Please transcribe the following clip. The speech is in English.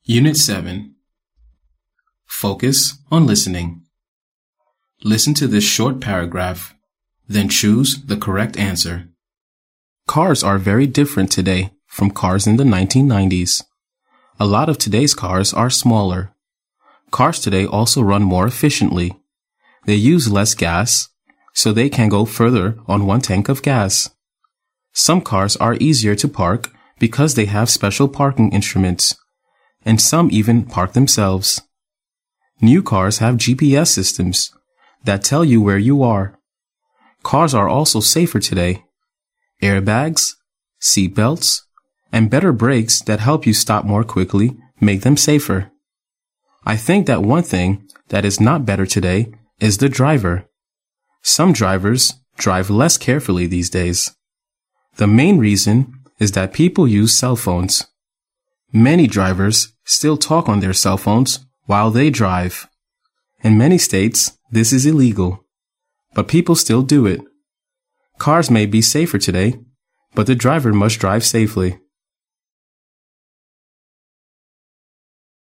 Unit 7. Focus on listening. Listen to this short paragraph, then choose the correct answer. Cars are very different today from cars in the 1990s. A lot of today's cars are smaller. Cars today also run more efficiently. They use less gas, so they can go further on one tank of gas. Some cars are easier to park because they have special parking instruments, and some even park themselves. New cars have GPS systems that tell you where you are. Cars are also safer today. Airbags, seat belts, and better brakes that help you stop more quickly make them safer. I think that one thing that is not better today is the driver. Some drivers drive less carefully these days. The main reason is that people use cell phones. Many drivers still talk on their cell phones while they drive. In many states, this is illegal, but people still do it. Cars may be safer today, but the driver must drive safely.